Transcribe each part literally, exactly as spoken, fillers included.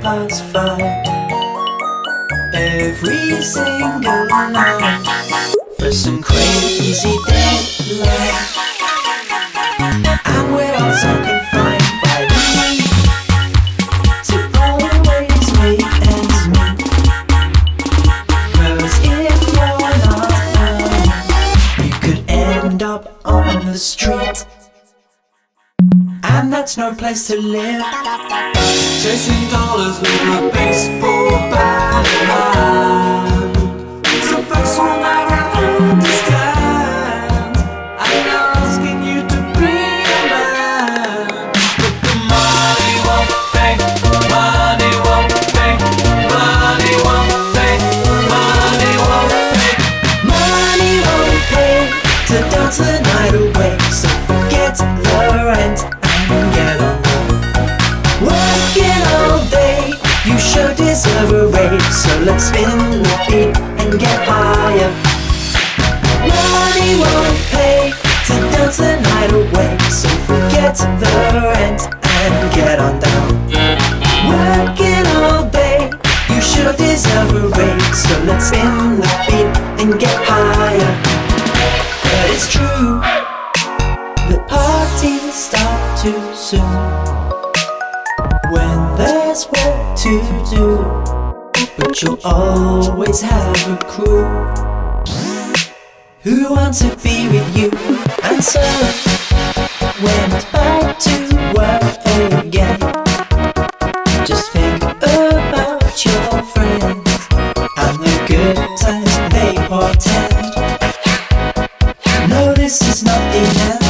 past five. Every single night for some crazy deadline, and we're all so confined by the need to always make ends meet. 'Cause if you're not found, you could end up on the street, and that's no place to live. Chasing dollars with a baseball bat in hand. Some folks will never understand. I'm asking you to be a man. But the money won't pay, money won't pay, money won't pay, money won't pay. Money won't pay to dance the night away, so forget the rent and get on. Working all day, you sure deserve a raise, so let's spin the beat and get higher. Money won't pay to dance the night away, so forget the rent and get on down. Working all day, you sure deserve a raise, so let's spin the beat and get higher. But it's true, the parties start too soon when there's work to do, but you'll always have a crew who want to be with you. And so when it's back to work again, just think about your friends and the good times they portend. No, this is not the end.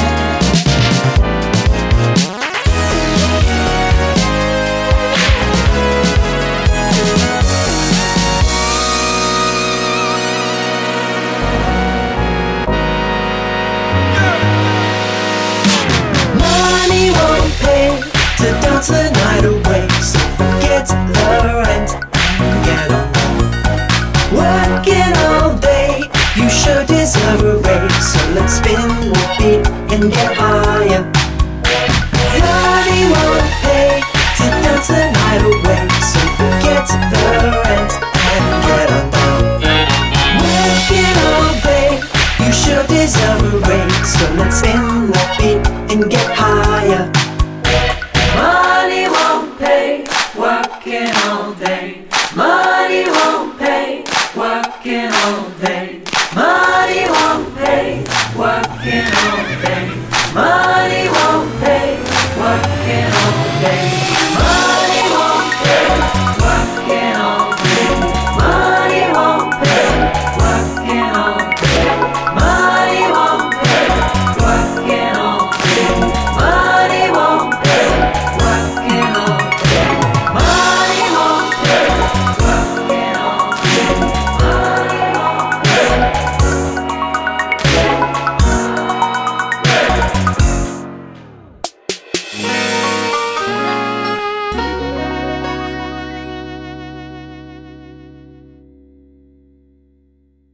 To dance the night away, so forget the rent and get on. Working all day, you sure deserve a raise, so let's spin the beat and get higher. Money won't pay to dance the night away, so forget the rent and get on down. Working all day, you sure deserve a raise, so let's spin the